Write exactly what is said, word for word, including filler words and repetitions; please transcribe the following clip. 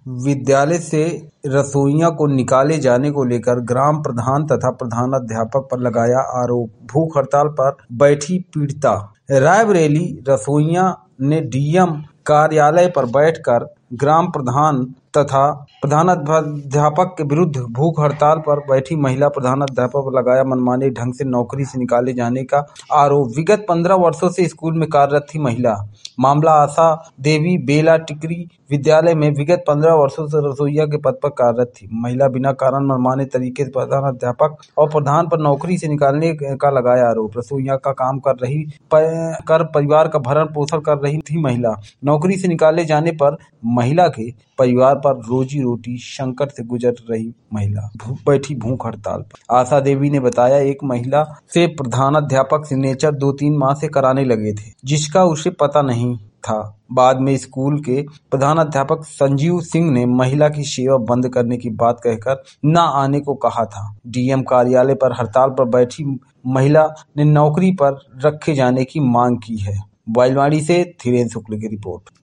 विद्यालय से रसोइयों को निकाले जाने को लेकर ग्राम प्रधान तथा प्रधानाध्यापक पर लगाया आरोप। भूख हड़ताल पर बैठी पीड़िता। रायबरेली रसोइया ने डीएम कार्यालय पर बैठकर ग्राम प्रधान तथा प्रधानाध्यापक के विरुद्ध भूख हड़ताल पर बैठी महिला प्रधानाध्यापक पर लगाया मनमाने ढंग से नौकरी से निकाले जाने का आरोप। विगत पंद्रह वर्षों से स्कूल में कार्यरत थी महिला। मामला आशा देवी बेला टिकरी विद्यालय में विगत पंद्रह वर्षों से रसोइया के पद पर कार्यरत थी। महिला बिना कारण मनमाने तरीके से प्रधानाध्यापक और प्रधान पर नौकरी से निकालने का लगाया आरोप। रसोइया का काम कर रही कर परिवार का भरण पोषण कर रही थी महिला। नौकरी से निकाले जाने पर महिला के परिवार पर रोजी रोटी संकट से गुजर रही महिला बैठी भूख हड़ताल पर। आशा देवी ने बताया, एक महिला से प्रधानाध्यापक सिग्नेचर दो तीन माह से कराने लगे थे, जिसका उसे पता नहीं था। बाद में स्कूल के प्रधानाध्यापक संजीव सिंह ने महिला की सेवा बंद करने की बात कहकर न आने को कहा था। डीएम कार्यालय पर हड़ताल पर बैठी महिला ने नौकरी पर रखे जाने की मांग की है। बाइलवाड़ी से धीरेन्द्र शुक्ल की रिपोर्ट।